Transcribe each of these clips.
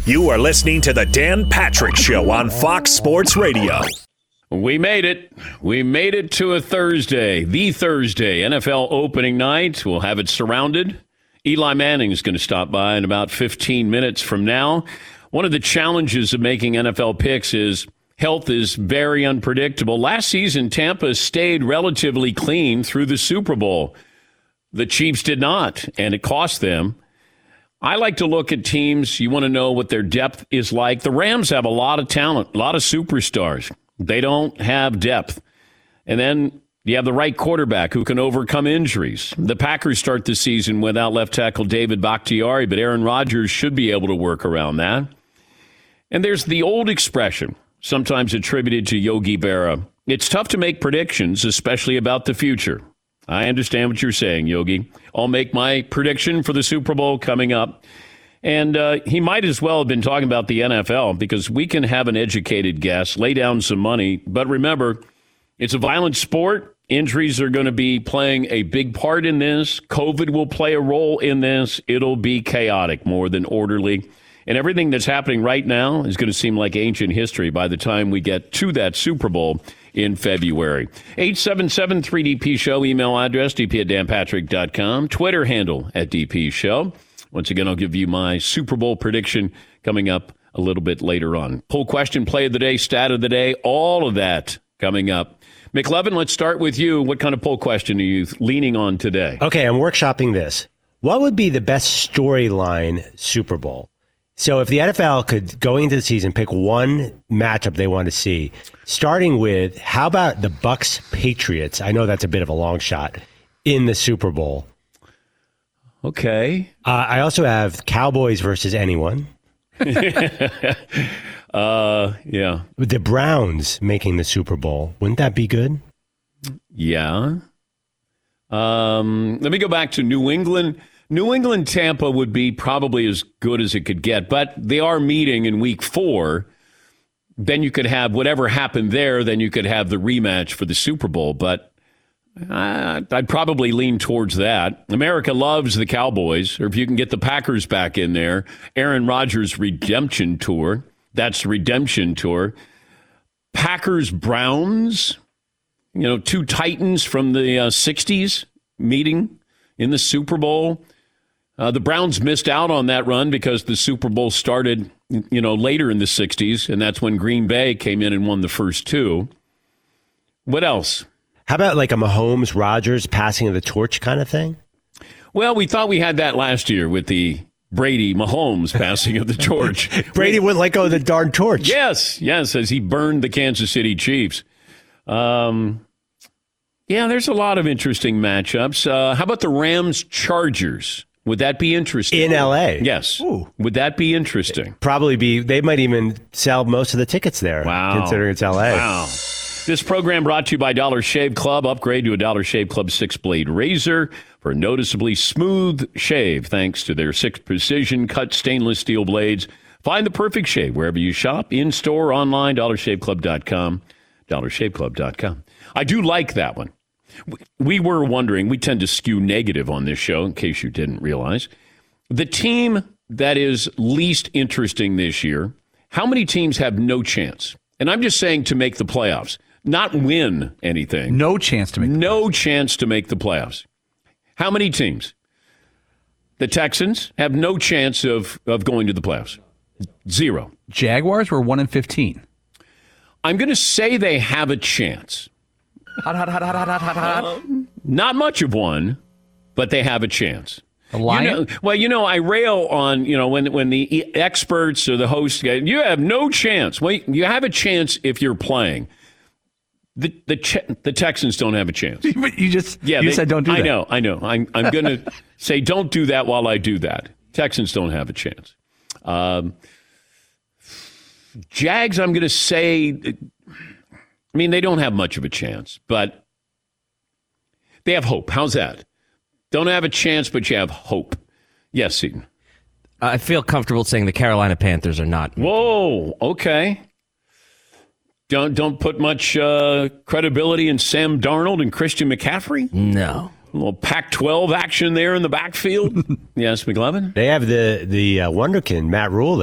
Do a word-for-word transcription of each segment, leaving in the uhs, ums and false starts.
You are listening to the Dan Patrick Show on Fox Sports Radio. We made it. We made it to a Thursday, the Thursday, N F L opening night. We'll have it surrounded. Eli Manning is going to stop by in about fifteen minutes from now. One of the challenges of making N F L picks is health is very unpredictable. Last season, Tampa stayed relatively clean through the Super Bowl. The Chiefs did not, and it cost them. I like to look at teams. You want to know what their depth is like. The Rams have a lot of talent, a lot of superstars. They don't have depth. And then you have the right quarterback who can overcome injuries. The Packers start the season without left tackle David Bakhtiari, but Aaron Rodgers should be able to work around that. And there's the old expression, sometimes attributed to Yogi Berra. It's tough to make predictions, especially about the future. I understand what you're saying, Yogi. I'll make my prediction for the Super Bowl coming up. And uh, he might as well have been talking about the N F L, because we can have an educated guess, lay down some money. But remember, it's a violent sport. Injuries are going to be playing a big part in this. COVID will play a role in this. It'll be chaotic more than orderly. And everything that's happening right now is going to seem like ancient history by the time we get to that Super Bowl in February. eight seven seven three D P Show, email address, d p at dan patrick dot com, Twitter handle at D P Show. Once again, I'll give you my Super Bowl prediction coming up a little bit later on. Poll question, play of the day, stat of the day, all of that coming up. McLevin, let's start with you. What kind of poll question are you leaning on today? Okay, I'm workshopping this. What would be the best storyline Super Bowl? So if the N F L could, going into the season, pick one matchup they want to see, starting with, how about the Bucs Patriots? I know that's a bit of a long shot in the Super Bowl. Okay. Uh, I also have Cowboys versus anyone. uh, yeah. With the Browns making the Super Bowl, wouldn't that be good? Yeah. Um, let me go back to New England. New England Tampa would be probably as good as it could get, but they are meeting in week four. Then you could have whatever happened there, then you could have the rematch for the Super Bowl, but uh, I'd probably lean towards that. America loves the Cowboys, or if you can get the Packers back in there, Aaron Rodgers' redemption tour, that's the redemption tour. Packers Browns, you know, two Titans from the uh, sixties meeting in the Super Bowl. Uh, the Browns missed out on that run because the Super Bowl started, you know, later in the sixties, and that's when Green Bay came in and won the first two. What else? How about like a Mahomes, Rodgers passing of the torch kind of thing? Well, we thought we had that last year with the Brady Mahomes passing of the torch. Brady wouldn't let go of the darn torch. Yes, yes, as he burned the Kansas City Chiefs. Um, yeah, there's a lot of interesting matchups. Uh, how about the Rams Chargers? Would that be interesting? In L A? Yes. Ooh. Would that be interesting? Probably be. They might even sell most of the tickets there. Wow. Considering it's L A. Wow. This program brought to you by Dollar Shave Club. Upgrade to a Dollar Shave Club six-blade razor for a noticeably smooth shave thanks to their six precision cut stainless steel blades. Find the perfect shave wherever you shop, in-store, online, dollar shave club dot com, dollar shave club dot com. I do like that one. We were wondering, we tend to skew negative on this show, in case you didn't realize. The team that is least interesting this year, how many teams have no chance? And I'm just saying to make the playoffs, not win anything. No chance to make the playoffs. No chance to make the playoffs. How many teams? The Texans have no chance of, of going to the playoffs. Zero. Jaguars were one and fifteen. I'm going to say they have a chance. Hot, hot, hot, hot, hot, hot, hot, hot. Uh, not much of one, but they have a chance. The Lions? You know, well, you know, I rail on, you know, when when the experts or the hosts go, you have no chance. Well, you have a chance if you're playing. The the the Texans don't have a chance. But you just yeah, you they, said don't do I that. I know, I know. I'm I'm going to say don't do that while I do that. Texans don't have a chance. Um, Jags, I'm going to say. I mean, they don't have much of a chance, but they have hope. How's that? Don't have a chance, but you have hope. Yes, Seton. I feel comfortable saying the Carolina Panthers are not. Whoa, okay. Don't don't put much uh, credibility in Sam Darnold and Christian McCaffrey? No. A little Pac twelve action there in the backfield. Yes, McLevin? They have the the uh, wonderkin, Matt Rule, though.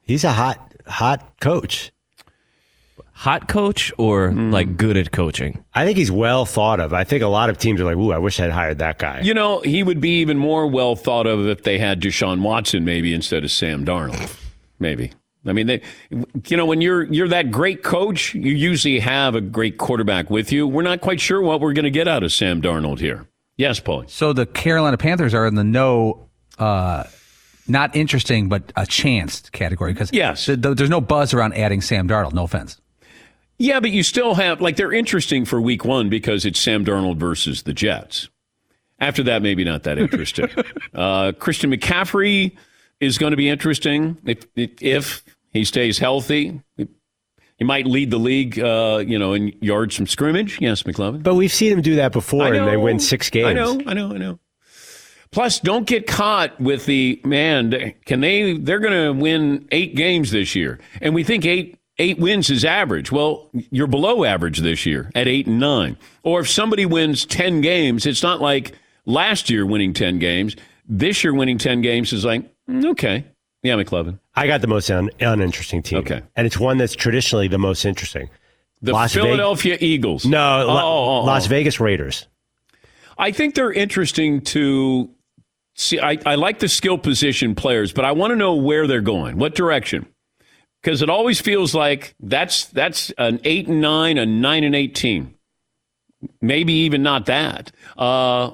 He's a hot, hot coach. Hot coach or like good at coaching? I think he's well thought of. I think a lot of teams are like, ooh, I wish I'd hired that guy. You know, he would be even more well thought of if they had Deshaun Watson maybe instead of Sam Darnold. Maybe. I mean, they, you know, when you're you're that great coach, you usually have a great quarterback with you. We're not quite sure what we're going to get out of Sam Darnold here. Yes, Paul. So the Carolina Panthers are in the no, uh, not interesting, but a chance category because yes. th- th- there's no buzz around adding Sam Darnold. No offense. Yeah, but you still have, like, they're interesting for week one because it's Sam Darnold versus the Jets. After that, maybe not that interesting. uh, Christian McCaffrey is going to be interesting if if he stays healthy. He might lead the league, uh, you know, in yards from scrimmage. Yes, McLovin. But we've seen him do that before, know, and they win six games. I know, I know, I know. Plus, don't get caught with the, man, can they, they're going to win eight games this year. And we think eight eight wins is average. Well, you're below average this year at eight and nine. Or if somebody wins ten games, it's not like last year winning ten games. This year winning ten games is like, mm, okay. Yeah, McLovin. I got the most un- uninteresting team. Okay. And it's one that's traditionally the most interesting. The Las Philadelphia Ve- Eagles. No, oh, La- oh, oh. Las Vegas Raiders. I think they're interesting to see. I, I like the skill position players, but I want to know where they're going, what direction. Because it always feels like that's that's an eight and nine, a nine and eight team. Maybe even not that. Uh,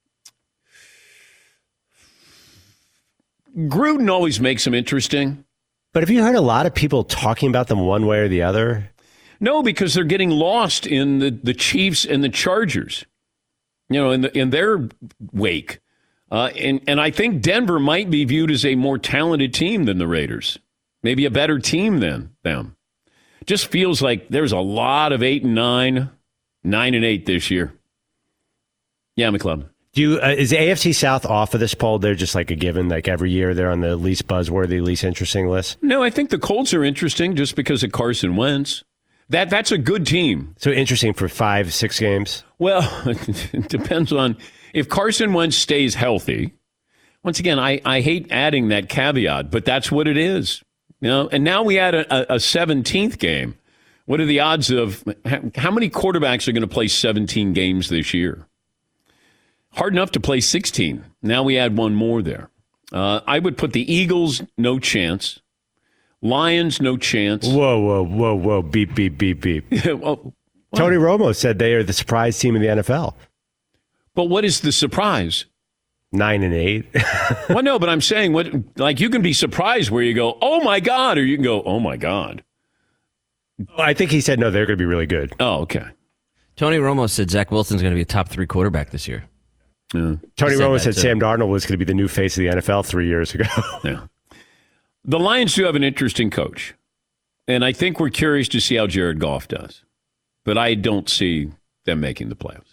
Gruden always makes them interesting. But have you heard a lot of people talking about them one way or the other? No, because they're getting lost in the, the Chiefs and the Chargers, you know, in the, in their wake. Uh, and, and I think Denver might be viewed as a more talented team than the Raiders. Maybe a better team than them. Just feels like there's a lot of eight and nine, nine and eight this year. Yeah, McClellan. Do you, uh, is the A F C South off of this poll? They're just like a given, like every year they're on the least buzzworthy, least interesting list? No, I think the Colts are interesting just because of Carson Wentz. That That's a good team. So interesting for five, six games? Well, it depends on if Carson Wentz stays healthy. Once again, I, I hate adding that caveat, but that's what it is. You know, and now we add a, a seventeenth game. What are the odds of how many quarterbacks are going to play seventeen games this year? Hard enough to play sixteen. Now we add one more there. Uh, I would put the Eagles, no chance. Lions, no chance. Whoa, whoa, whoa, whoa. Beep, beep, beep, beep. well, Tony Romo said they are the surprise team in the N F L. But what is the surprise? Nine and eight. Well, no, but I'm saying, what like you can be surprised where you go, oh, my God, or you can go, oh, my God. I think he said, no, they're going to be really good. Oh, okay. Tony Romo said Zach Wilson's going to be a top three quarterback this year. Yeah. Tony said Romo that said too. Sam Darnold was going to be the new face of the N F L three years ago. Yeah. The Lions do have an interesting coach, and I think we're curious to see how Jared Goff does. But I don't see them making the playoffs.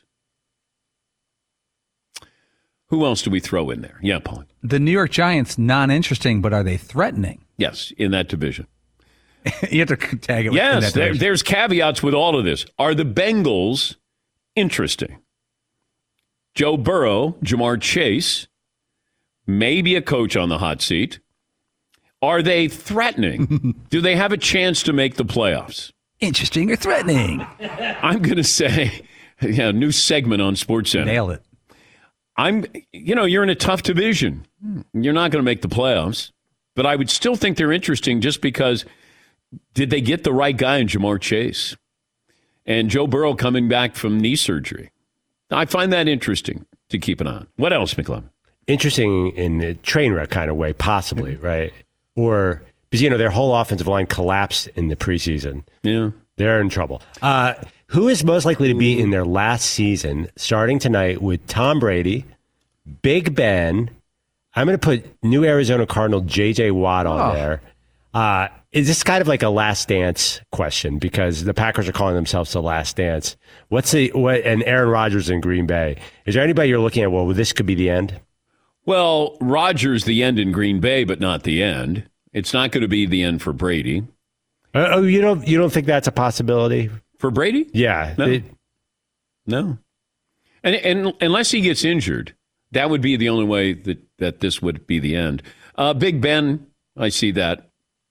Who else do we throw in there? Yeah, Paul. The New York Giants, non-interesting, but are they threatening? Yes, in that division. You have to tag it with in Yes, that there, division. there's caveats with all of this. Are the Bengals interesting? Joe Burrow, Jamar Chase, maybe a coach on the hot seat. Are they threatening? Do they have a chance to make the playoffs? Interesting or threatening? I'm going to say, yeah, new segment on SportsCenter. Nailed it. I'm, you know, you're in a tough division. You're not going to make the playoffs, but I would still think they're interesting just because did they get the right guy in Jamar Chase? And Joe Burrow coming back from knee surgery. I find that interesting to keep an eye on. What else, McClellan? Interesting in a train wreck kind of way, possibly, right? Or, because, you know, their whole offensive line collapsed in the preseason. Yeah. They're in trouble. Uh, who is most likely to be in their last season starting tonight with Tom Brady, Big Ben? I'm going to put new Arizona Cardinal J J Watt on Oh. there. Uh, is this kind of like a last dance question? Because the Packers are calling themselves the last dance. What's the, what, and Aaron Rodgers in Green Bay. Is there anybody you're looking at, well, this could be the end? Well, Rodgers, the end in Green Bay, but not the end. It's not going to be the end for Brady. Uh, oh, you don't, you don't think that's a possibility? For Brady? Yeah. No. It- No. And, and unless he gets injured, that would be the only way that, that this would be the end. Uh, Big Ben, I see that.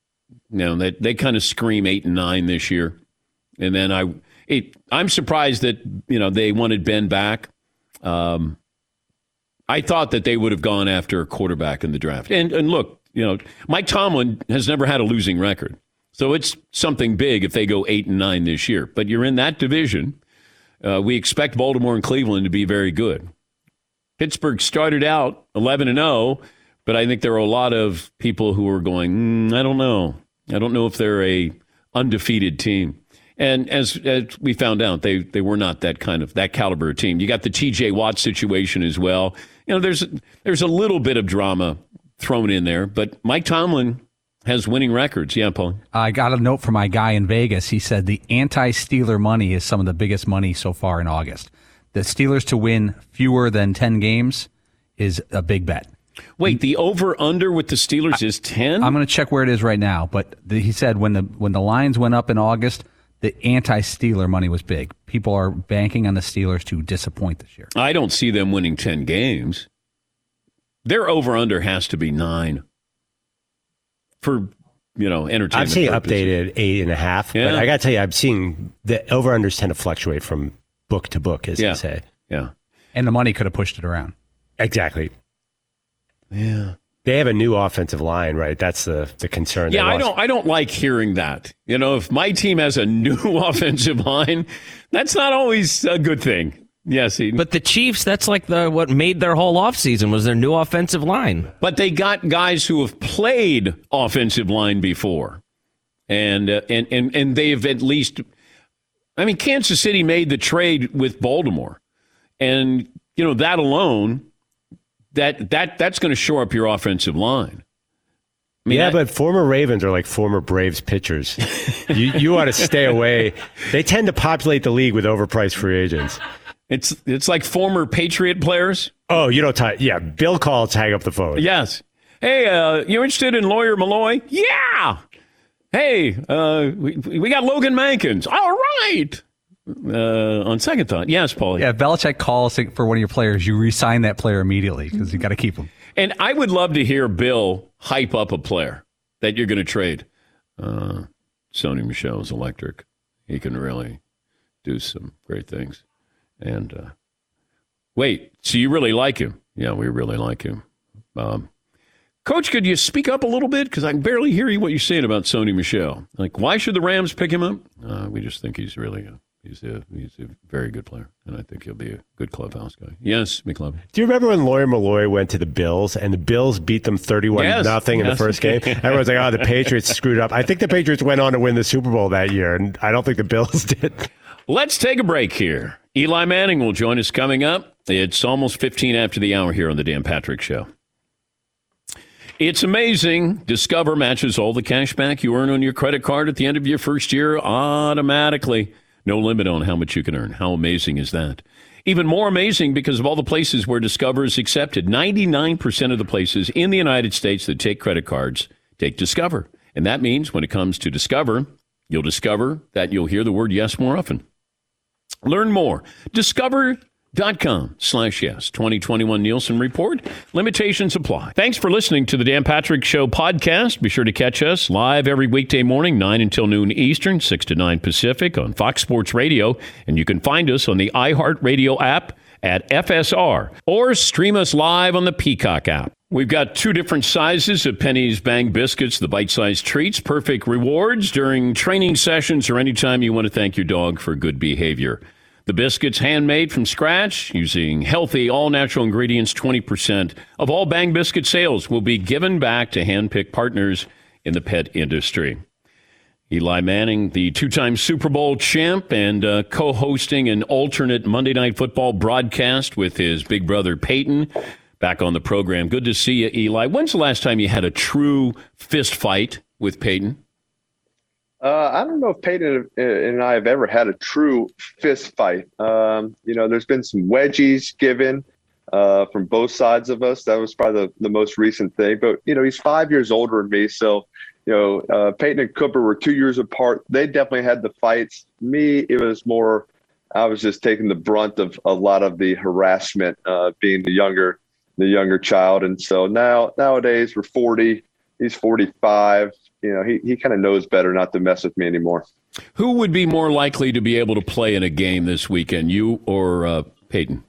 You know, they, they kind of scream eight and nine this year. And then I, it, I'm surprised that, you know, they wanted Ben back. Um, I thought that they would have gone after a quarterback in the draft. And, and look, you know, Mike Tomlin has never had a losing record. So it's something big if they go eight and nine this year. But you're in that division. Uh, we expect Baltimore and Cleveland to be very good. Pittsburgh started out eleven and oh, but I think there are a lot of people who are going, mm, I don't know. I don't know if they're a undefeated team. And as, as we found out, they, they were not that kind of, that caliber of team. You got the T J Watt situation as well. You know, there's there's a little bit of drama thrown in there, but Mike Tomlin has winning records. Yeah, Paul. I got a note from my guy in Vegas. He said the anti-Steeler money is some of the biggest money so far in August. The Steelers to win fewer than ten games is a big bet. Wait, the over-under with the Steelers is ten? I'm going to check where it is right now, but the, he said when the when the lines went up in August, the anti-Steeler money was big. People are banking on the Steelers to disappoint this year. I don't see them winning ten games. Their over-under has to be nine for, you know, entertainment I've seen purposes. Updated eight and a half, Yeah. but I got to tell you, I'm seeing the over-unders tend to fluctuate from book to book, as Yeah. they say. Yeah. And the money could have pushed it around. Exactly. Yeah. They have a new offensive line, right? That's the, the concern. Yeah, They I lost- don't I don't like hearing that. You know, if my team has a new offensive line, that's not always a good thing. Yes, Eden. But the Chiefs, that's like the what made their whole offseason was their new offensive line. But they got guys who have played offensive line before. And uh, and and and they've at least I mean, Kansas City made the trade with Baltimore. And, you know, that alone, that that that's going to shore up your offensive line. I mean, yeah, I, but former Ravens are like former Braves pitchers. you you ought to stay away. They tend to populate the league with overpriced free agents. it's it's like former Patriot players. Oh, you don't tie. Yeah, Bill calls, hang up the phone. Yes. Hey, uh, you interested in Lawyer Malloy? Yeah. Hey, uh, we, we got Logan Mankins. All right. Uh, on second thought, yes, Paulie. Yeah, if Belichick calls for one of your players, you re-sign that player immediately because you got to keep him. And I would love to hear Bill hype up a player that you're going to trade. Uh, Sony Michel's electric. He can really do some great things. And uh, wait, so you really like him? Yeah, we really like him. Um, Coach, could you speak up a little bit? Because I can barely hear you what you're saying about Sony Michel. Like, why should the Rams pick him up? Uh, we just think he's really a, he's a he's a very good player, and I think he'll be a good clubhouse guy. Yes, McLovin. Do you remember when Lawyer Malloy went to the Bills and the Bills beat them thirty-one Yes, nothing in yes. the first game? Everyone's like, oh, the Patriots screwed up. I think the Patriots went on to win the Super Bowl that year, and I don't think the Bills did. Let's take a break here. Eli Manning will join us coming up. It's almost fifteen after the hour here on the Dan Patrick Show. It's amazing. Discover matches all the cash back you earn on your credit card at the end of your first year automatically. No limit on how much you can earn. How amazing is that? Even more amazing because of all the places where Discover is accepted. ninety-nine percent of the places in the United States that take credit cards take Discover. And that means when it comes to Discover, you'll discover that you'll hear the word yes more often. Learn more. Discover.com slash yes. twenty twenty-one Nielsen Report. Limitations apply. Thanks for listening to the Dan Patrick Show podcast. Be sure to catch us live every weekday morning, nine until noon Eastern, six to nine Pacific on Fox Sports Radio. And you can find us on the iHeartRadio app at F S R or stream us live on the Peacock app. We've got two different sizes of Penny's Bang Biscuits, the bite-sized treats, perfect rewards during training sessions or anytime you want to thank your dog for good behavior. The biscuits handmade from scratch using healthy, all-natural ingredients. twenty percent of all Bang Biscuit sales will be given back to hand-picked partners in the pet industry. Eli Manning, the two-time Super Bowl champ and uh, co-hosting an alternate Monday Night Football broadcast with his big brother Peyton, back on the program. Good to see you, Eli. When's the last time you had a true fist fight with Peyton? Uh, I don't know if Peyton and I have ever had a true fist fight. Um, you know, there's been some wedgies given uh, from both sides of us. That was probably the, the most recent thing. But, you know, he's five years older than me. So, you know, uh, Peyton and Cooper were two years apart. They definitely had the fights. Me, it was more, I was just taking the brunt of a lot of the harassment, uh, being the younger, the younger child. And so now, nowadays we're forty, he's forty-five. you know, he, he kind of knows better not to mess with me anymore. Who would be more likely to be able to play in a game this weekend, you or uh, Peyton?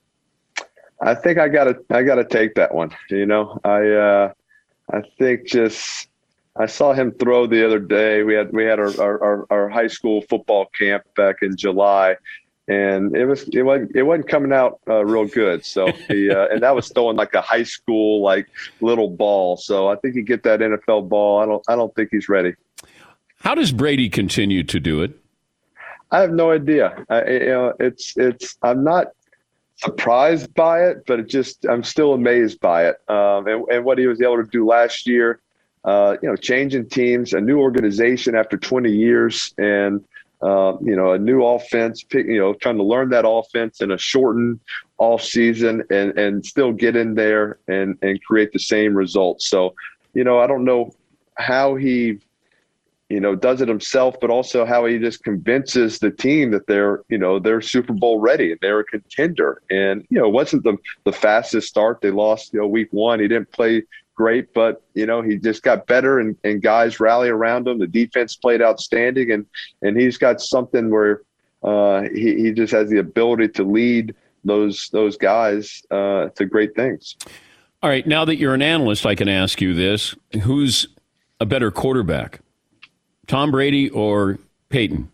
I think I gotta I gotta take that one. You know, I uh, I think just I saw him throw the other day. We had we had our our, our high school football camp back in July, and it was it wasn't it wasn't coming out uh, real good. So he uh, and that was throwing like a high school like little ball. So I think he get that N F L ball. I don't I don't think he's ready. How does Brady continue to do it? I have no idea. I, you know, it's it's I'm not surprised by it, but it just I'm still amazed by it. Um, and, and what he was able to do last year, uh, you know, changing teams, a new organization after twenty years, and uh, you know, a new offense. You know, trying to learn that offense in a shortened off season, and and still get in there and and create the same results. So, you know, I don't know how he, you know, does it himself, but also how he just convinces the team that they're, you know, they're Super Bowl ready and they're a contender. And, you know, it wasn't the, the fastest start. They lost, you know, week one. He didn't play great, but, you know, he just got better and, and guys rally around him. The defense played outstanding, and, and he's got something where uh, he, he just has the ability to lead those, those guys uh, to great things. All right. Now that you're an analyst, I can ask you this. Who's a better quarterback? Tom Brady or Peyton?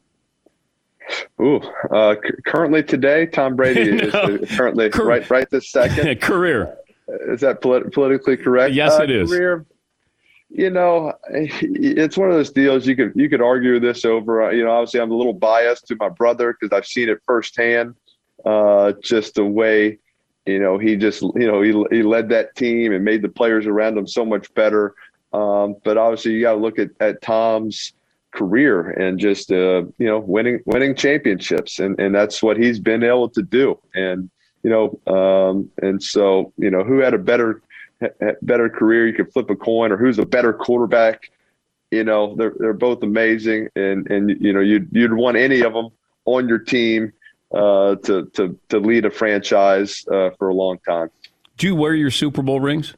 Ooh, uh, c- currently today, Tom Brady is no. currently Car- right right this second. Career. Is that polit- politically correct? Yes, uh, it is. Career, you know, it's one of those deals you could you could argue this over. You know, obviously I'm a little biased to my brother because I've seen it firsthand. Uh, just the way, you know, he just you know he he led that team and made the players around him so much better. Um, but obviously you got to look at at Tom's career and just uh you know winning winning championships, and and that's what he's been able to do. And you know um and so you know who had a better better career, you could flip a coin, or who's a better quarterback. You know they're they're both amazing, and and you know you'd you'd want any of them on your team uh to to to lead a franchise uh for a long time. Do you wear your Super Bowl rings?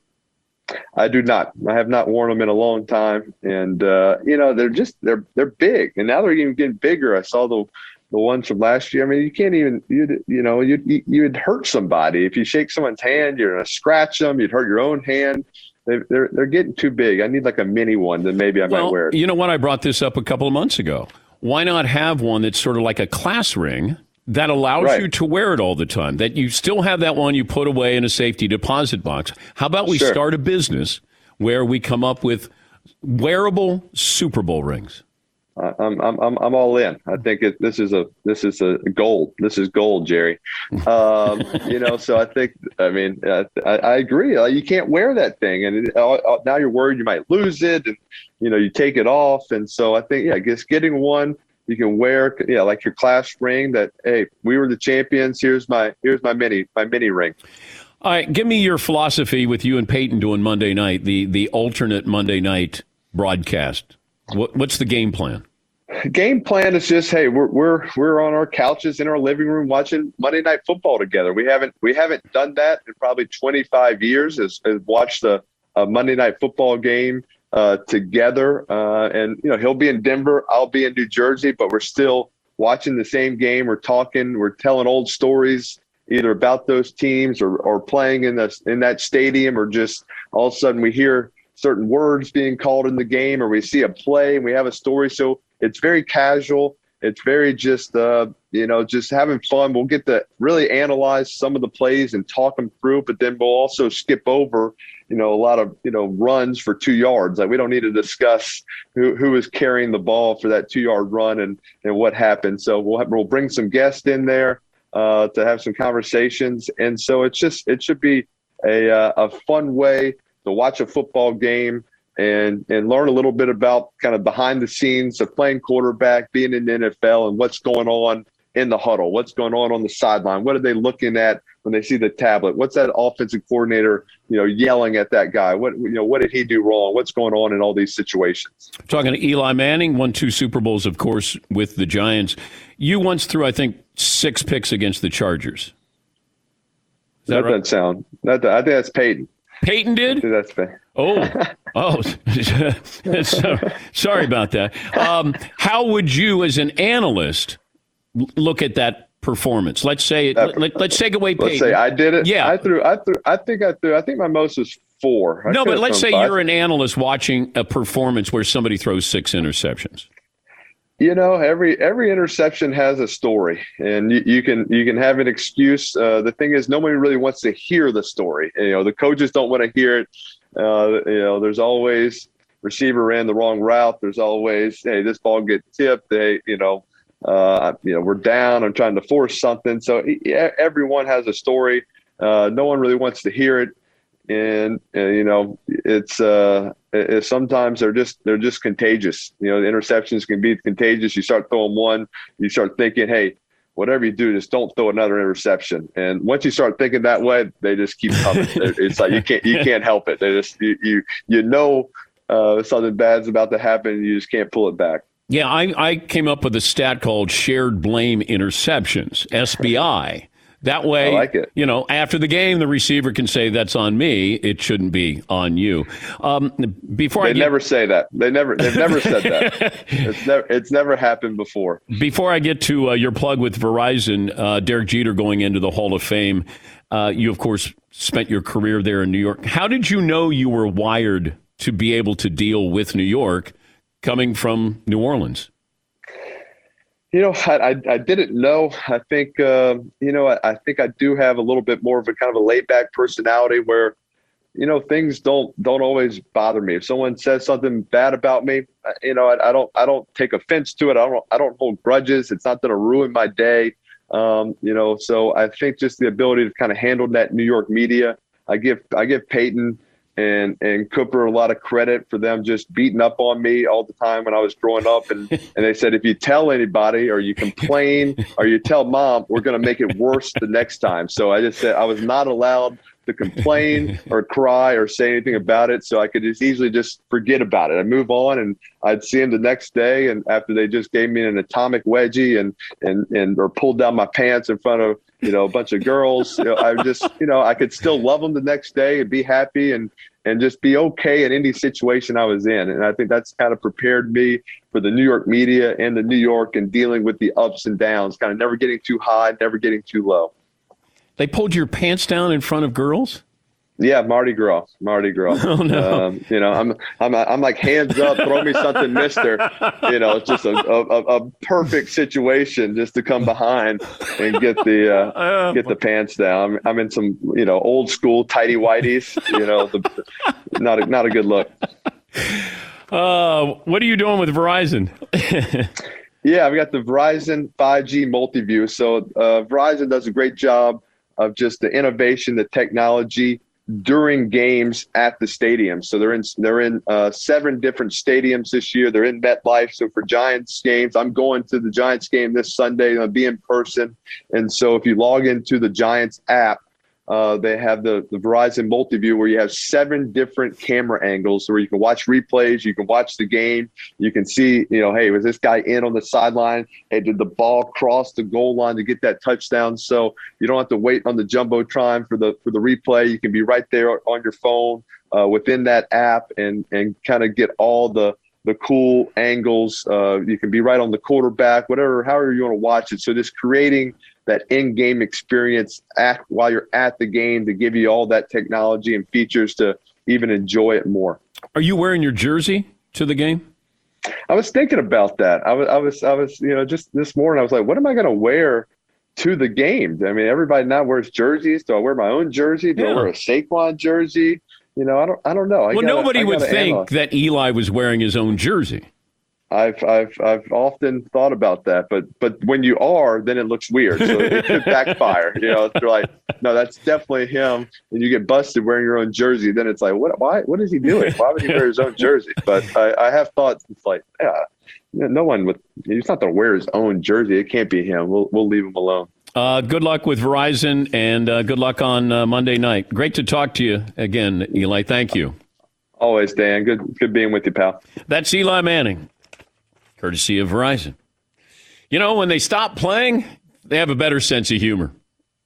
I do not. I have not worn them in a long time, and uh, you know they're just they're they're big, and now they're even getting bigger. I saw the the ones from last year. I mean, you can't even you you know you you'd hurt somebody if you shake someone's hand. You're gonna scratch them. You'd hurt your own hand. They, they're they're getting too big. I need like a mini one. Then maybe I well, might wear it. You know what? I brought this up a couple of months ago. Why not have one that's sort of like a class ring that allows right. you to wear it all the time, that you still have that one you put away in a safety deposit box? How about we sure. start a business where we come up with wearable Super Bowl rings? Uh, I'm I'm I'm I'm all in. I think it, this is a this is a gold. This is gold, Jerry. Um, you know, so I think I mean uh, I, I agree. Like, you can't wear that thing, and it, uh, now you're worried you might lose it, and you know you take it off, and so I think yeah, just getting one you can wear, yeah, like your class ring. That hey, we were the champions. Here's my here's my mini my mini ring. All right, give me your philosophy with you and Peyton doing Monday night, the the alternate Monday night broadcast. What, what's the game plan? Game plan is just hey, we're we're we're on our couches in our living room watching Monday Night Football together. We haven't we haven't done that in probably twenty-five years. Is, is watch the uh, Monday Night Football game uh, together. Uh, and you know he'll be in Denver, I'll be in New Jersey, but we're still watching the same game. We're talking, we're telling old stories, either about those teams or, or playing in the in that stadium, or just all of a sudden we hear certain words being called in the game, or we see a play and we have a story. So it's very casual. It's very just, uh, you know, just having fun. We'll get to really analyze some of the plays and talk them through, but then we'll also skip over, you know, a lot of, you know, runs for two yards. Like we don't need to discuss who, who is carrying the ball for that two yard run and, and what happened. So we'll have, we'll bring some guests in there uh, to have some conversations. And so it's just, it should be a, uh, a fun way to watch a football game and and learn a little bit about kind of behind the scenes of playing quarterback, being in the N F L, and what's going on in the huddle, what's going on on the sideline, what are they looking at when they see the tablet, what's that offensive coordinator, you know, yelling at that guy, what you know, what did he do wrong, what's going on in all these situations. Talking to Eli Manning, won two Super Bowls, of course, with the Giants. You once threw, I think, six picks against the Chargers. Is that, that right? doesn't sound. That, I think that's Peyton. Peyton did? That's fair. Oh, oh, so, sorry about that. Um, how would you, as an analyst, look at that performance? Let's say, That, let, let's take away Peyton. Let's say I did it. Yeah, I threw. I threw. I think I threw. I think my most was four. I no, but let's say five. you're an analyst watching a performance where somebody throws six interceptions. You know, every every interception has a story, and you, you can you can have an excuse. Uh, the thing is, nobody really wants to hear the story. You know, the coaches don't want to hear it. Uh, you know, there's always receiver ran the wrong route. There's always, hey, this ball get tipped. They, you know, uh, you know, we're down. I'm trying to force something. So yeah, everyone has a story. Uh, no one really wants to hear it. And, uh, you know, it's uh, it, sometimes they're just they're just contagious. You know, the interceptions can be contagious. You start throwing one, you start thinking, hey, whatever you do, just don't throw another interception. And once you start thinking that way, they just keep coming. It's like you can't you can't help it. They just you you, you know uh, something bad's about to happen, and you just can't pull it back. Yeah, I, I came up with a stat called shared blame interceptions, S B I. That way, I like it. You know, after the game, the receiver can say, that's on me. It shouldn't be on you. Um, before they I get, never say that. They never, they've never said that. It's never, it's never happened before. Before I get to uh, your plug with Verizon, uh, Derek Jeter going into the Hall of Fame, uh, you, of course, spent your career there in New York. How did you know you were wired to be able to deal with New York coming from New Orleans? You know, I, I, I didn't know. I think, uh, you know, I, I think I do have a little bit more of a kind of a laid back personality where, you know, things don't don't always bother me. If someone says something bad about me, you know, I, I don't I don't take offense to it. I don't I don't hold grudges. It's not going to ruin my day. Um, you know, so I think just the ability to kind of handle that New York media. I give I give Peyton and and Cooper a lot of credit for them just beating up on me all the time when I was growing up. And, and they said, if you tell anybody or you complain or you tell mom, we're going to make it worse the next time. So I just said I was not allowed to complain or cry or say anything about it. So I could just easily just forget about it. I'd move on and I'd see him the next day. And after they just gave me an atomic wedgie and, and, and, or pulled down my pants in front of, you know, a bunch of girls, you know, I just, you know, I could still love them the next day and be happy and, and just be okay in any situation I was in. And I think that's kind of prepared me for the New York media and the New York and dealing with the ups and downs, kind of never getting too high, never getting too low. They pulled your pants down in front of girls? Yeah, Mardi Gras, Mardi Gras. Oh, no. Um, you know, I'm, I'm, I'm like, hands up, throw me something, mister. You know, it's just a, a, a perfect situation just to come behind and get the, uh, get the pants down. I'm, I'm in some, you know, old school tighty whities. You know, the, not a, not a good look. Uh, what are you doing with Verizon? Yeah, I've got the Verizon five G Multiview. So uh, Verizon does a great job of just the innovation, the technology during games at the stadium. So they're in they're in uh, seven different stadiums this year. They're in MetLife. So for Giants games, I'm going to the Giants game this Sunday. I'll be in person. And so if you log into the Giants app, uh, they have the, the Verizon Multiview where you have seven different camera angles where you can watch replays, you can watch the game, you can see, you know, hey, was this guy in on the sideline? Hey, did the ball cross the goal line to get that touchdown? So you don't have to wait on the Jumbotron for the for the replay. You can be right there on your phone uh, within that app and and kind of get all the the cool angles. Uh, you can be right on the quarterback, whatever, however you want to watch it. So just creating that in-game experience at, while you're at the game to give you all that technology and features to even enjoy it more. Are you wearing your jersey to the game? I was thinking about that. I was, I was, I was, you know, just this morning, I was like, what am I going to wear to the game? I mean, everybody now wears jerseys. Do I wear my own jersey? Do yeah. I wear a Saquon jersey? You know, I don't, I don't know. I well, gotta, nobody I would think analyze. that Eli was wearing his own jersey. I've I've I've often thought about that, but but when you are, then it looks weird. So it could backfire. You know, they're like, no, that's definitely him. And you get busted wearing your own jersey, then it's like, what? Why? What is he doing? Why would he wear his own jersey? But I, I have thought it's like, yeah, no one would. He's not going to wear his own jersey. It can't be him. We'll we'll leave him alone. Uh, good luck with Verizon, and uh, good luck on uh, Monday night. Great to talk to you again, Eli. Thank you. Always, Dan. Good good being with you, pal. That's Eli Manning, courtesy of Verizon. You know, when they stop playing, they have a better sense of humor.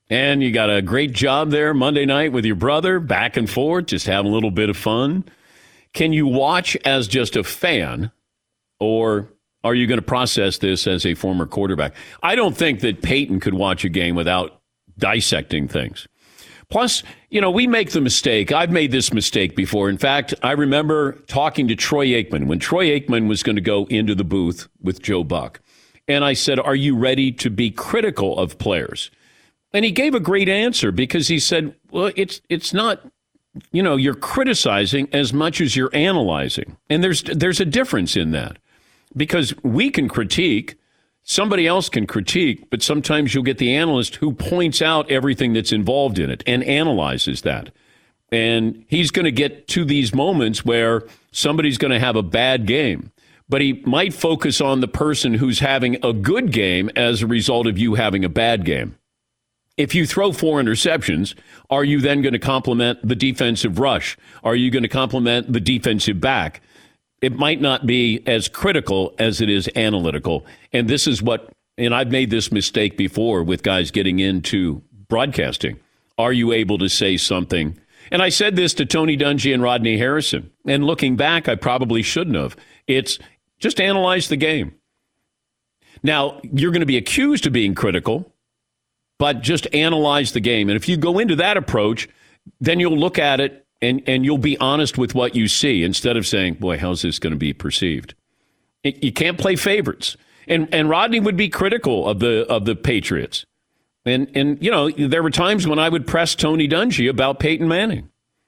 And you got a great job there Monday night with your brother, back and forth, just having a little bit of fun. Can you watch as just a fan, or are you going to process this as a former quarterback? I don't think that Peyton could watch a game without dissecting things. Plus, you know, we make the mistake. I've made this mistake before. In fact, I remember talking to Troy Aikman when Troy Aikman was going to go into the booth with Joe Buck. And I said, are you ready to be critical of players? And he gave a great answer because he said, well, it's it's not, you know, you're criticizing as much as you're analyzing. And there's there's a difference in that because we can critique. Somebody else can critique, but sometimes you'll get the analyst who points out everything that's involved in it and analyzes that. And he's going to get to these moments where somebody's going to have a bad game, but he might focus on the person who's having a good game as a result of you having a bad game. If you throw four interceptions, are you then going to compliment the defensive rush? Are you going to compliment the defensive back? It might not be as critical as it is analytical. And this is what, and I've made this mistake before with guys getting into broadcasting. Are you able to say something? And I said this to Tony Dungy and Rodney Harrison. And looking back, I probably shouldn't have. It's just analyze the game. Now, you're going to be accused of being critical, but just analyze the game. And if you go into that approach, then you'll look at it and, and you'll be honest with what you see instead of saying, boy, how's this going to be perceived? It, you can't play favorites. And and Rodney would be critical of the of the Patriots. And, and you know, there were times when I would press Tony Dungy about Peyton Manning.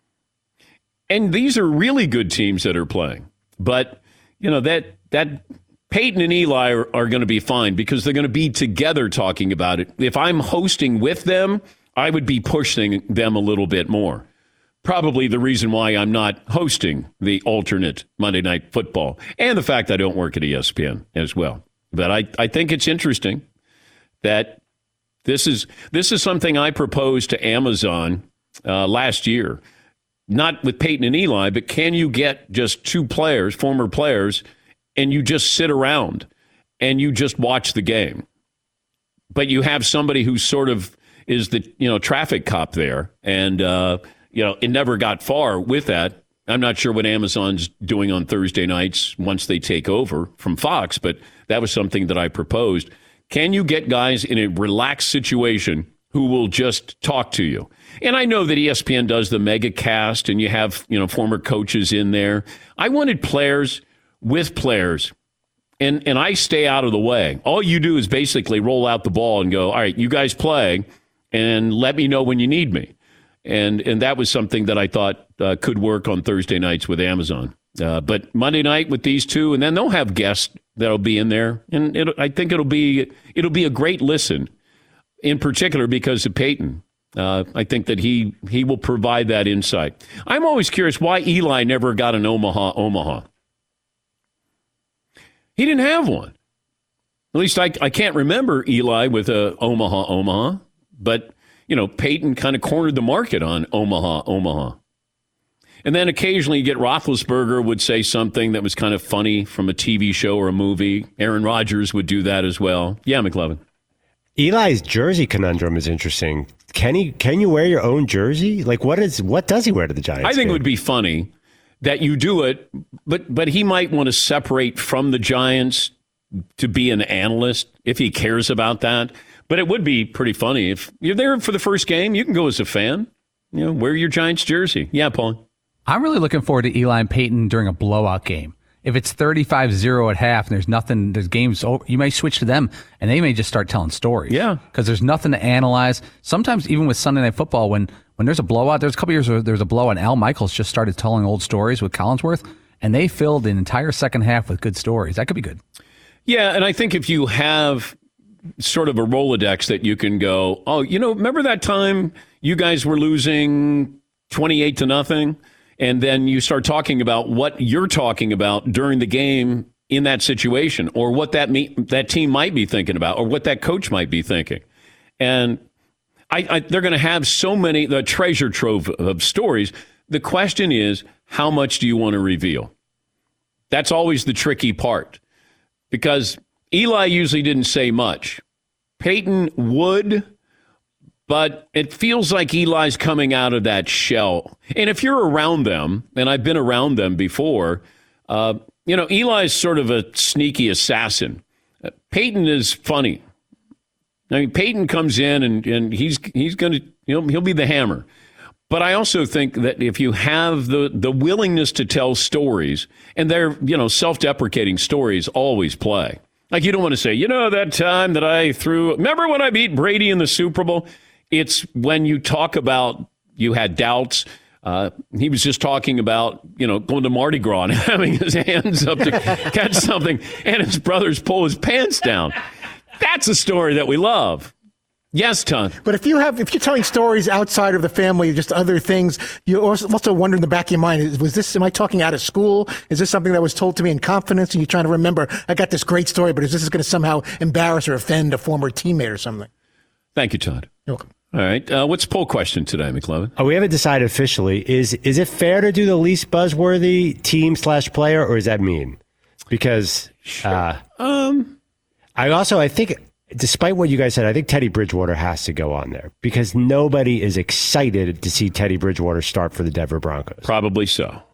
And these are really good teams that are playing. But, you know, that that Peyton and Eli are, are going to be fine because they're going to be together talking about it. If I'm hosting with them, I would be pushing them a little bit more. Probably the reason why I'm not hosting the alternate Monday Night Football and the fact I don't work at E S P N as well. But I, I think it's interesting that this is this is something I proposed to Amazon uh, last year, not with Peyton and Eli, but can you get just two players, former players, and you just sit around and you just watch the game. But you have somebody who sort of is the, you know, traffic cop there. And, uh, you know, it never got far with that. I'm not sure what Amazon's doing on Thursday nights once they take over from Fox, but that was something that I proposed. Can you get guys in a relaxed situation who will just talk to you? And I know that E S P N does the mega cast and you have, you know, former coaches in there. I wanted players with players, and and I stay out of the way. All you do is basically roll out the ball and go, all right, you guys play, and let me know when you need me. And and that was something that I thought uh, could work on Thursday nights with Amazon. Uh, but Monday night with these two, and then they'll have guests that'll be in there, and it, I think it'll be it'll be a great listen, in particular because of Peyton. Uh, I think that he he will provide that insight. I'm always curious why Eli never got an Omaha Omaha. He didn't have one. At least I, I can't remember Eli with a Omaha, Omaha. But, you know, Peyton kind of cornered the market on Omaha, Omaha. And then occasionally you get Roethlisberger would say something that was kind of funny from a T V show or a movie. Aaron Rodgers would do that as well. Yeah, McLovin. Eli's jersey conundrum is interesting. Can he? Can you wear your own jersey? Like, what is? What does he wear to the Giants? I think game? it would be funny that you do it, but but he might want to separate from the Giants to be an analyst if he cares about that. But it would be pretty funny if you're there for the first game. You can go as a fan. You know, wear your Giants jersey. Yeah, Paul. I'm really looking forward to Eli and Peyton during a blowout game. If it's thirty-five zero at half and there's nothing, there's games over, you may switch to them and they may just start telling stories. Yeah. Because there's nothing to analyze. Sometimes even with Sunday Night Football, when, when there's a blowout, there's a couple years where there's a blowout and Al Michaels just started telling old stories with Collinsworth and they filled the entire second half with good stories. That could be good. Yeah, and I think if you have sort of a Rolodex that you can go, oh, you know, remember that time you guys were losing twenty-eight to nothing? And then you start talking about what you're talking about during the game in that situation, or what that me- that team might be thinking about, or what that coach might be thinking. And I, I, they're going to have so many, the treasure trove of stories. The question is, how much do you want to reveal? That's always the tricky part, because Eli usually didn't say much. Peyton would, But it feels like Eli's coming out of that shell. And if you're around them, and I've been around them before, uh, you know, Eli's sort of a sneaky assassin. Uh, Peyton is funny. I mean, Peyton comes in and, and he's he's going to, you know, he'll be the hammer. But I also think that if you have the, the willingness to tell stories, and they're, you know, self-deprecating stories always play. Like, you don't want to say, you know, that time that I threw, remember when I beat Brady in the Super Bowl? It's when you talk about you had doubts. Uh, he was just talking about, you know, going to Mardi Gras and having his hands up to catch something, and his brothers pull his pants down. That's a story that we love. Yes, Ton. But if you have, if you're telling stories outside of the family, just other things, you also, also wonder in the back of your mind, was this, am I talking out of school? Is this something that was told to me in confidence? And you're trying to remember, I got this great story, but is this going to somehow embarrass or offend a former teammate or something? Thank you, Todd. You're welcome. All right. Uh, what's the poll question today, McLovin? Oh, we haven't decided officially. Is is it fair to do the least buzzworthy team slash player, or is that mean? Because uh, Um, I also, I think, despite what you guys said, I think Teddy Bridgewater has to go on there because nobody is excited to see Teddy Bridgewater start for the Denver Broncos. Probably so.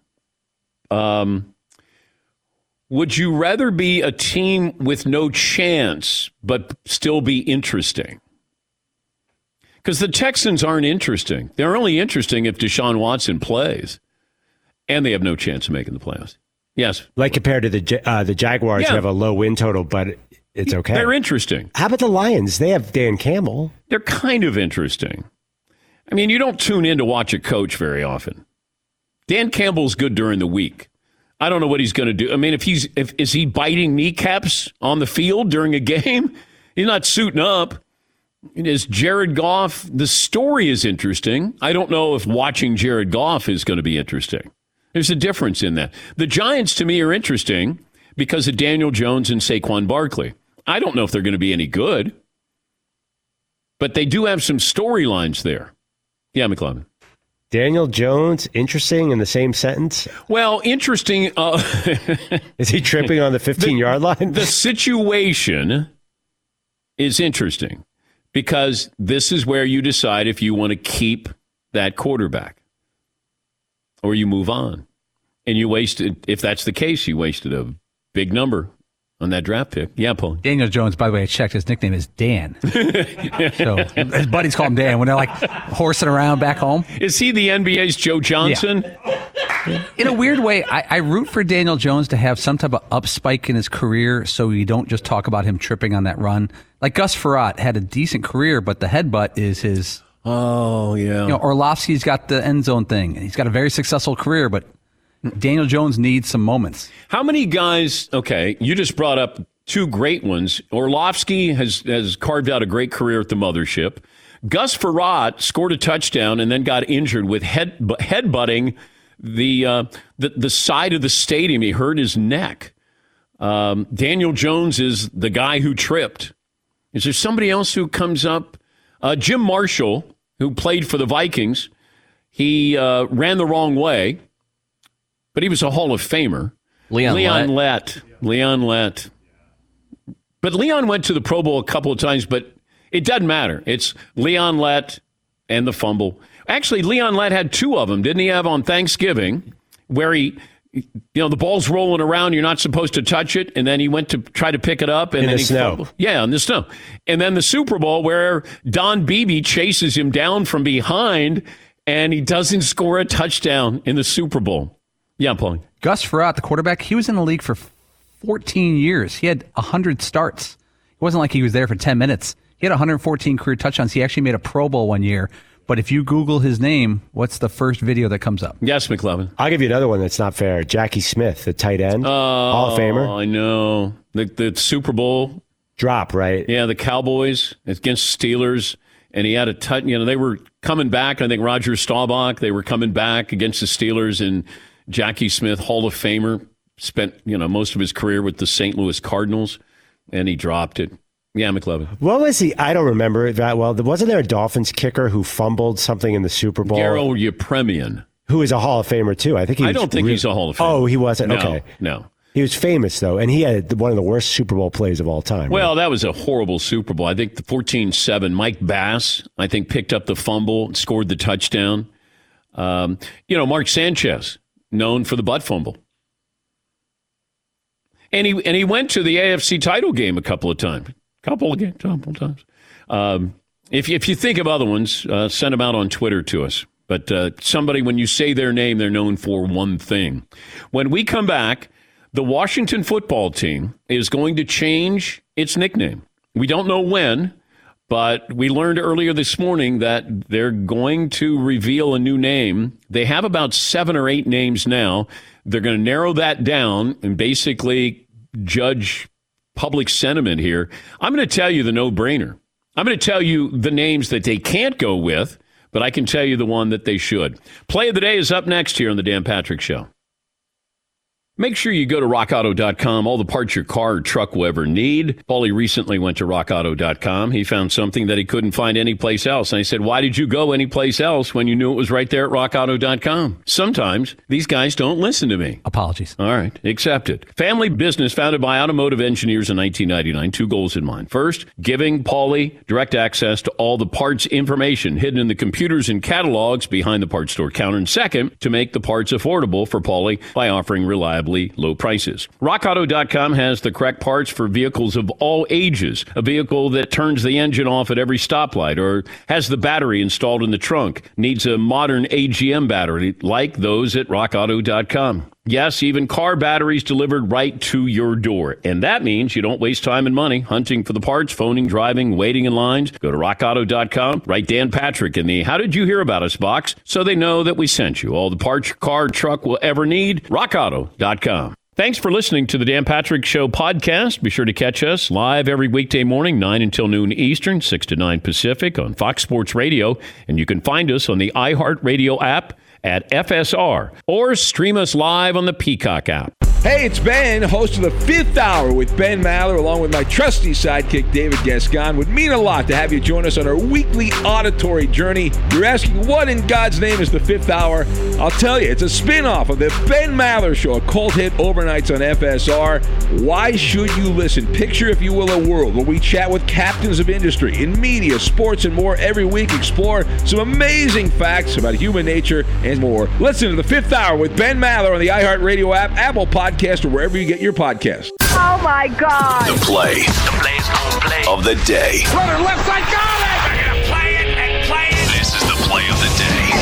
Um, would you rather be a team with no chance but still be interesting? Because the Texans aren't interesting. They're only interesting if Deshaun Watson plays, and they have no chance of making the playoffs. Yes. Like compared to the Ja- uh, the Jaguars, Yeah. who have a low win total, but it's okay. They're interesting. How about the Lions? They have Dan Campbell. They're kind of interesting. I mean, you don't tune in to watch a coach very often. Dan Campbell's good during the week. I don't know what he's going to do. I mean, if he's if is he biting kneecaps on the field during a game? He's not suiting up. Is Jared Goff? The story is interesting. I don't know if watching Jared Goff is going to be interesting. There's a difference in that. The Giants, to me, are interesting because of Daniel Jones and Saquon Barkley. I don't know if they're going to be any good, but they do have some storylines there. Yeah, McLovin. Daniel Jones, interesting in the same sentence? Well, interesting. Uh, Is he tripping on the fifteen-yard line? The situation is interesting because this is where you decide if you want to keep that quarterback or you move on. And you wasted, if that's the case, you wasted a big number on that draft pick. Yeah, Paul. Daniel Jones, by the way, I checked. His nickname is Dan. So his buddies call him Dan when they're like horsing around back home. Is he the N B A's Joe Johnson? Yeah. In a weird way, I, I root for Daniel Jones to have some type of up spike in his career so you don't just talk about him tripping on that run. Like Gus Frerotte had a decent career, but the headbutt is his. Oh, yeah. You know, Orlovsky's got the end zone thing, and he's got a very successful career, but Daniel Jones needs some moments. How many guys, okay, you just brought up two great ones. Orlovsky has, has carved out a great career at the mothership. Gus Frerotte scored a touchdown and then got injured with head headbutting the, uh, the, the side of the stadium. He hurt his neck. Um, Daniel Jones is the guy who tripped. Is there somebody else who comes up? Uh, Jim Marshall, who played for the Vikings, he uh, ran the wrong way. But he was a Hall of Famer. Leon, Leon Lett. Lett. Leon Lett. But Leon went to the Pro Bowl a couple of times, but it doesn't matter. It's Leon Lett and the fumble. Actually, Leon Lett had two of them, didn't he have on Thanksgiving, where he, you know, the ball's rolling around, you're not supposed to touch it, and then he went to try to pick it up. And in then the he snow. fumbled. Yeah, in the snow. And then the Super Bowl where Don Beebe chases him down from behind, and he doesn't score a touchdown in the Super Bowl. Yeah, Paul. Gus Frerotte, the quarterback, he was in the league for fourteen years. He had one hundred starts. It wasn't like he was there for ten minutes. He had one hundred fourteen career touchdowns. He actually made a Pro Bowl one year. But if you Google his name, what's the first video that comes up? Yes, McLovin. I'll give you another one that's not fair. Jackie Smith, the tight end, Oh, Hall of Famer. I know. The, the Super Bowl. Drop, right? Yeah, the Cowboys against Steelers. And he had a touch. You know, they were coming back. I think Roger Staubach, they were coming back against the Steelers. And Jackie Smith, Hall of Famer, spent, you know, most of his career with the Saint Louis Cardinals. And he dropped it. Yeah, McLovin. What was he? I don't remember it that well. Wasn't there a Dolphins kicker who fumbled something in the Super Bowl? Garo Yepremian. Who is a Hall of Famer, too. I think he I was don't think re- he's a Hall of Famer. Oh, he wasn't? No, Okay. No. He was famous, though, and he had one of the worst Super Bowl plays of all time. Well, right? that was a horrible Super Bowl. I think the fourteen seven, Mike Bass, I think, picked up the fumble, scored the touchdown. Um, you know, Mark Sanchez, known for the butt fumble. And he and he went to the A F C title game a couple of times. Couple of games, couple of times. Um, if, if you think of other ones, uh, send them out on Twitter to us. But uh, somebody, when you say their name, they're known for one thing. When we come back, the Washington football team is going to change its nickname. We don't know when, but we learned earlier this morning that they're going to reveal a new name. They have about seven or eight names now. They're going to narrow that down and basically judge public sentiment here. I'm going to tell you the no-brainer. I'm going to tell you the names that they can't go with, but I can tell you the one that they should. Play of the Day is up next here on the Dan Patrick Show. Make sure you go to rock auto dot com, all the parts your car or truck will ever need. Paulie recently went to rock auto dot com. He found something that he couldn't find anyplace else. And I said, why did you go anyplace else when you knew it was right there at rock auto dot com? Sometimes these guys don't listen to me. Apologies. All right, accepted. Family business founded by automotive engineers in nineteen ninety-nine. Two goals in mind. First, giving Paulie direct access to all the parts information hidden in the computers and catalogs behind the parts store counter. And second, to make the parts affordable for Paulie by offering reliable low prices. rock auto dot com has the correct parts for vehicles of all ages. A vehicle that turns the engine off at every stoplight or has the battery installed in the trunk needs a modern A G M battery like those at rock auto dot com. Yes, even car batteries delivered right to your door. And that means you don't waste time and money hunting for the parts, phoning, driving, waiting in lines. Go to rock auto dot com, write Dan Patrick in the How Did You Hear About Us box so they know that we sent you all the parts your car or truck will ever need. rock auto dot com. Thanks for listening to the Dan Patrick Show podcast. Be sure to catch us live every weekday morning, nine until noon Eastern, six to nine Pacific on Fox Sports Radio. And you can find us on the iHeartRadio app at F S R or stream us live on the Peacock app. Hey, it's Ben, host of the Fifth Hour with Ben Maller, along with my trusty sidekick, David Gascon. Would mean a lot to have you join us on our weekly auditory journey. You're asking, what in God's name is the Fifth Hour? I'll tell you, it's a spin-off of the Ben Maller Show, a cult hit overnights on F S R. Why should you listen? Picture, if you will, a world where we chat with captains of industry in media, sports, and more every week. Explore some amazing facts about human nature and more. Listen to the Fifth Hour with Ben Maller on the iHeartRadio app, Apple Podcast, or wherever you get your podcasts. Oh, my God. The play, The play's gonna play. of the day. Runner left side, got it! They're gonna play it and play it. This is the play of the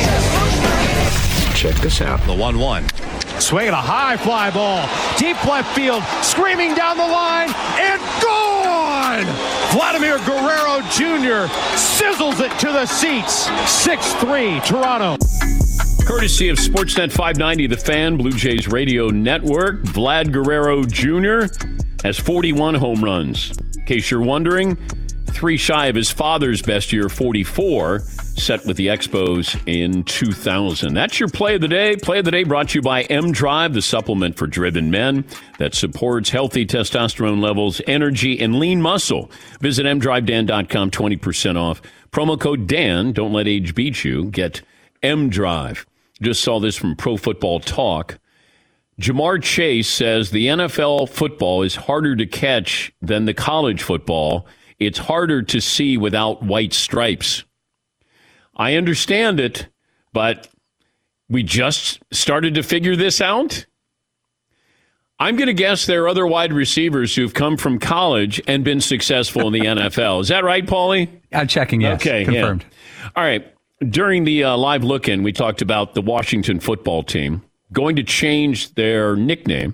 day. Check this out. The one one. Swinging a high fly ball. Deep left field. Screaming down the line. And gone! Vladimir Guerrero Junior sizzles it to the seats. six three, Toronto. Courtesy of Sportsnet five ninety, The Fan, Blue Jays Radio Network, Vlad Guerrero Junior has forty-one home runs. In case you're wondering, three shy of his father's best year, forty-four, set with the Expos in two thousand. That's your play of the day. Play of the day brought to you by M-Drive, the supplement for driven men that supports healthy testosterone levels, energy, and lean muscle. Visit m drive dan dot com, twenty percent off. Promo code Dan, don't let age beat you. Get M-Drive. Just saw this from Pro Football Talk. Jamar Chase says the N F L football is harder to catch than the college football. It's harder to see without white stripes. I understand it, but we just started to figure this out. I'm going to guess there are other wide receivers who've come from college and been successful in the N F L. Is that right, Paulie? I'm checking, yes. Okay, confirmed. Yeah. All right. During the uh, live look-in, we talked about the Washington football team going to change their nickname.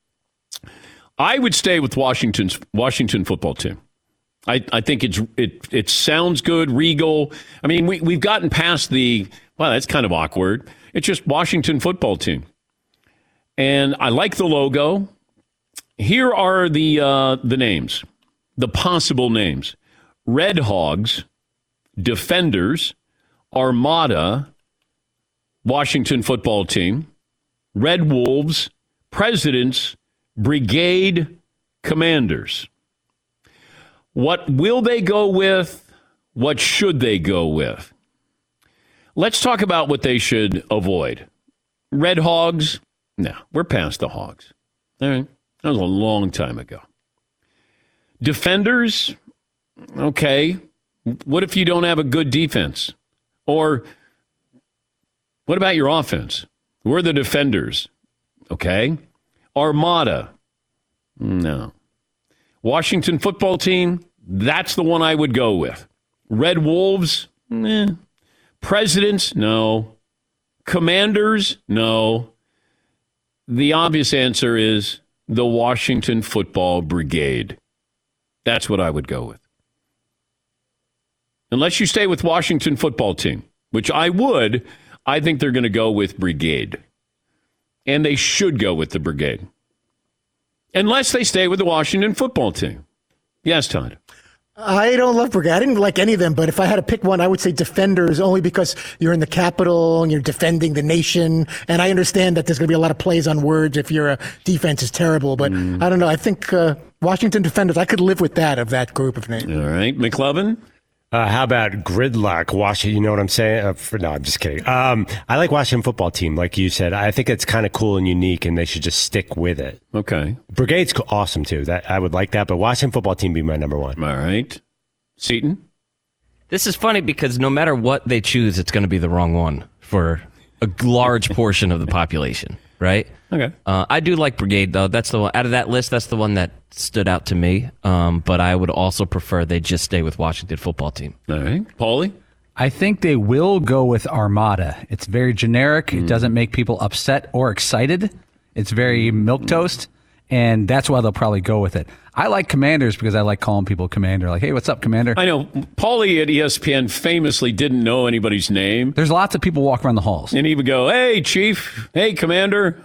I would stay with Washington's Washington football team. I, I think it's it it sounds good, regal. I mean, we we've gotten past the well, that's kind of awkward. It's just Washington football team, and I like the logo. Here are the uh, the names, the possible names: Red Hogs, Defenders, Armada, Washington football team, Red Wolves, Presidents, Brigade, Commanders. What will they go with? What should they go with? Let's talk about what they should avoid. Red Hogs? No, we're past the Hogs. All right. That was a long time ago. Defenders, okay. What if you don't have a good defense? Or what about your offense? We're the defenders, okay? Armada, no. Washington football team, that's the one I would go with. Red Wolves, eh. Presidents, no. Commanders, no. The obvious answer is the Washington Football Brigade. That's what I would go with. Unless you stay with Washington football team, which I would, I think they're going to go with Brigade. And they should go with the Brigade. Unless they stay with the Washington football team. Yes, Todd. I don't love Brigade. I didn't like any of them, but if I had to pick one, I would say Defenders, only because you're in the Capitol and you're defending the nation. And I understand that there's going to be a lot of plays on words if your uh, defense is terrible. But mm. I don't know. I think uh, Washington Defenders, I could live with that of that group of names. All right. McLovin? Uh, how about Gridlock, Washington? You know what I'm saying? Uh, for, no, I'm just kidding. Um, I like Washington football team, like you said. I think it's kind of cool and unique, and they should just stick with it. Okay. Brigade's awesome, too. That I would like that, but Washington football team be my number one. All right. Seton? This is funny because no matter what they choose, it's going to be the wrong one for a large portion of the population, right? Okay. Uh, I do like Brigade, though. That's the one out of that list. That's the one that stood out to me. Um, but I would also prefer they just stay with Washington football team. All right, Paulie. I think they will go with Armada. It's very generic. Mm. It doesn't make people upset or excited. It's very milquetoast, and that's why they'll probably go with it. I like Commanders because I like calling people Commander. Like, hey, what's up, Commander? I know. Paulie at E S P N famously didn't know anybody's name. There's lots of people walk around the halls. And he would go, hey, Chief. Hey, Commander.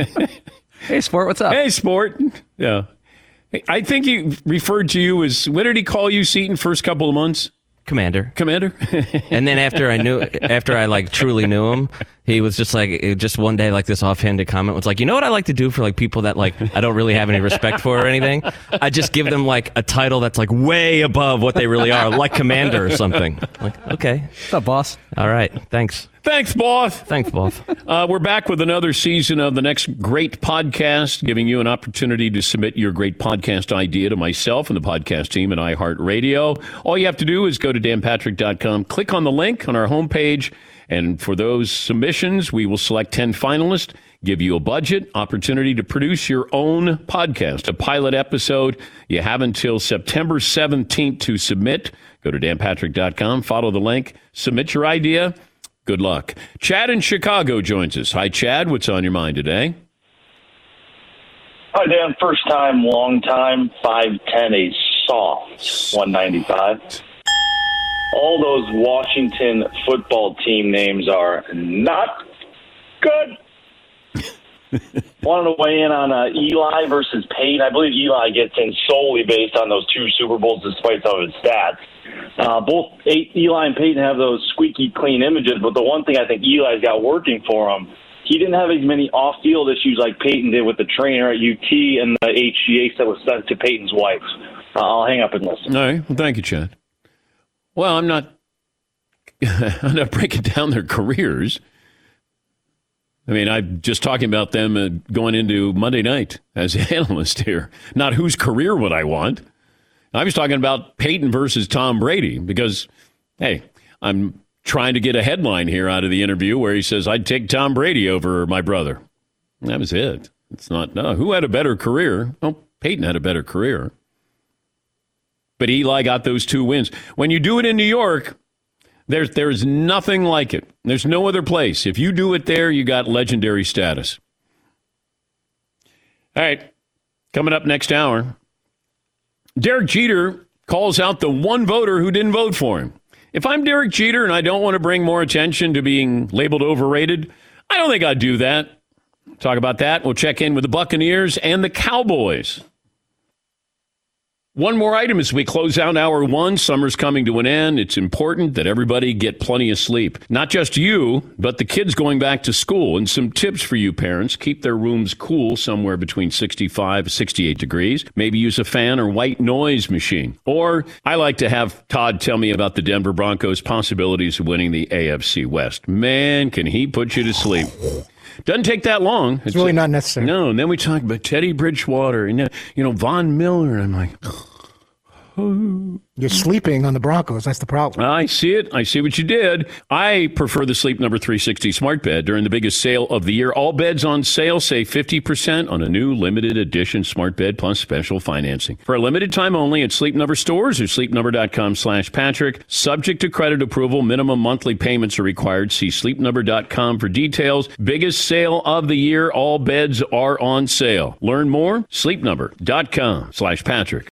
Hey, Sport, what's up? Hey, Sport. Yeah. I think he referred to you as, what did he call you, Seton, first couple of months? Commander. Commander? And then after I knew, after I like truly knew him, he was just like, just one day, like this offhanded comment was like, you know what I like to do for like people that like I don't really have any respect for or anything? I just give them like a title that's like way above what they really are, like Commander or something. Like, okay. What's up, boss? All right. Thanks. Thanks, boss. Thanks, boss. Uh, we're back with another season of the next great podcast, giving you an opportunity to submit your great podcast idea to myself and the podcast team at iHeartRadio. All you have to do is go to dan patrick dot com, click on the link on our homepage, and for those submissions, we will select ten finalists, give you a budget, opportunity to produce your own podcast, a pilot episode. You have until September seventeenth to submit. Go to dan patrick dot com, follow the link, submit your idea. Good luck. Chad in Chicago joins us. Hi, Chad. What's on your mind today? Hi, Dan. First time, long time, five ten, a soft one ninety-five. All those Washington football team names are not good. Wanted to weigh in on uh, Eli versus Peyton. I believe Eli gets in solely based on those two Super Bowls, despite some of his stats. Uh, both Eli and Peyton have those squeaky clean images, but the one thing I think Eli's got working for him, he didn't have as many off-field issues like Peyton did with the trainer at U T and the H G H that was sent to Peyton's wife. Uh, I'll hang up and listen. All right. Well, thank you, Chad. Well, I'm not, I'm not breaking down their careers. I mean, I'm just talking about them uh, going into Monday night as an analyst here. Not whose career would I want. I was talking about Peyton versus Tom Brady because, hey, I'm trying to get a headline here out of the interview where he says, I'd take Tom Brady over my brother. And that was it. It's not, no, who had a better career? Oh, Peyton had a better career. But Eli got those two wins. When you do it in New York, there's, there's nothing like it. There's no other place. If you do it there, you got legendary status. All right, coming up next hour, Derek Jeter calls out the one voter who didn't vote for him. If I'm Derek Jeter and I don't want to bring more attention to being labeled overrated, I don't think I'd do that. Talk about that. We'll check in with the Buccaneers and the Cowboys. One more item as we close out hour one. Summer's coming to an end. It's important that everybody get plenty of sleep. Not just you, but the kids going back to school. And some tips for you parents. Keep their rooms cool, somewhere between sixty-five and sixty-eight degrees. Maybe use a fan or white noise machine. Or I like to have Todd tell me about the Denver Broncos' possibilities of winning the A F C West. Man, can he put you to sleep. Doesn't take that long. It's really not necessary. No, and then we talk about Teddy Bridgewater and, uh, you know, Von Miller. And I'm like, you're sleeping on the Broncos. That's the problem. I see it. I see what you did. I prefer the Sleep Number three sixty smart bed during the biggest sale of the year. All beds on sale, save fifty percent on a new limited edition smart bed plus special financing. For a limited time only at Sleep Number stores or sleepnumber.com slash Patrick. Subject to credit approval, minimum monthly payments are required. See sleep number dot com for details. Biggest sale of the year. All beds are on sale. Learn more, sleep number dot com slash Patrick.